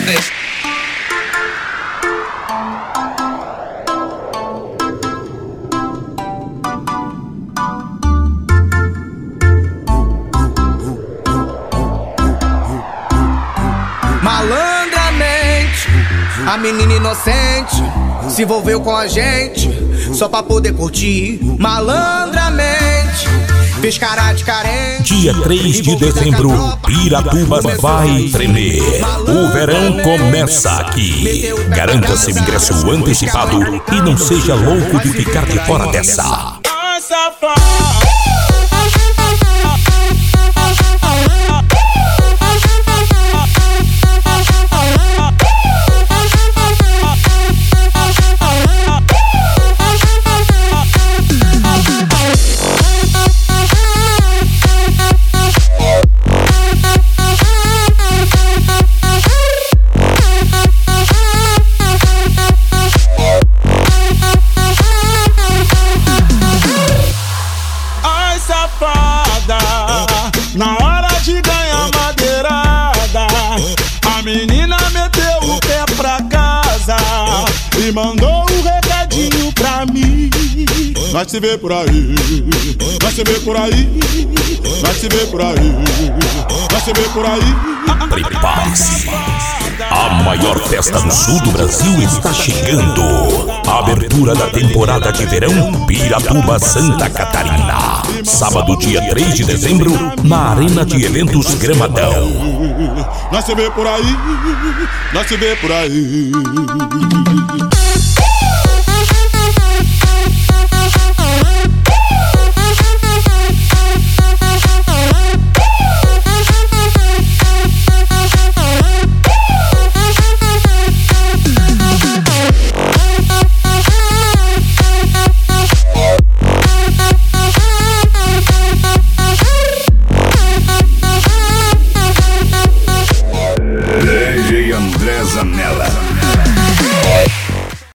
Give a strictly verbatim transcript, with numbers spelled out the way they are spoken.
Malandramente, a menina inocente se envolveu com a gente só pra poder curtir. Malandramente, fez cara de carente. Dia três de dezembro, Piratuba vai tremer. O verão começa aqui. Garanta seu ingresso antecipado e não seja louco de ficar de fora dessa. Na hora de ganhar madeirada, a menina meteu o pé pra casa e mandou um recadinho pra mim. Vai se ver por aí, vai se ver por aí, vai se ver por aí, vai se ver por aí. Prepare-se, a maior festa do sul do Brasil está chegando. A abertura da temporada de verão Piratuba, Santa Catarina. Sábado, dia três de dezembro, na Arena de Eventos Gramadão. Vai se ver por aí, vai se ver por aí.